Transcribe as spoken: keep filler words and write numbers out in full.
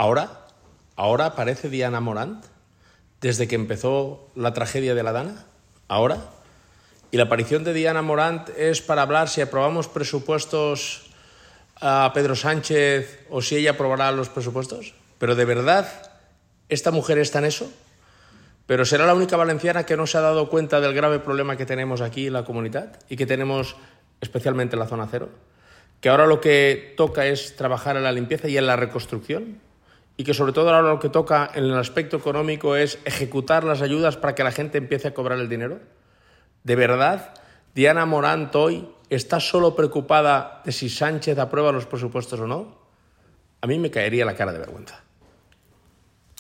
Ahora, ahora aparece Diana Morant, desde que empezó la tragedia de la Dana, ahora. Y la aparición de Diana Morant es para hablar si aprobamos presupuestos a Pedro Sánchez o si ella aprobará los presupuestos. Pero de verdad, ¿esta mujer está en eso? Pero será la única valenciana que no se ha dado cuenta del grave problema que tenemos aquí en la comunidad y que tenemos especialmente en la zona cero, que ahora lo que toca es trabajar en la limpieza y en la reconstrucción y que sobre todo ahora lo que toca en el aspecto económico es ejecutar las ayudas para que la gente empiece a cobrar el dinero. ¿De verdad Diana Morant hoy está solo preocupada de si Sánchez aprueba los presupuestos o no? A mí me caería la cara de vergüenza.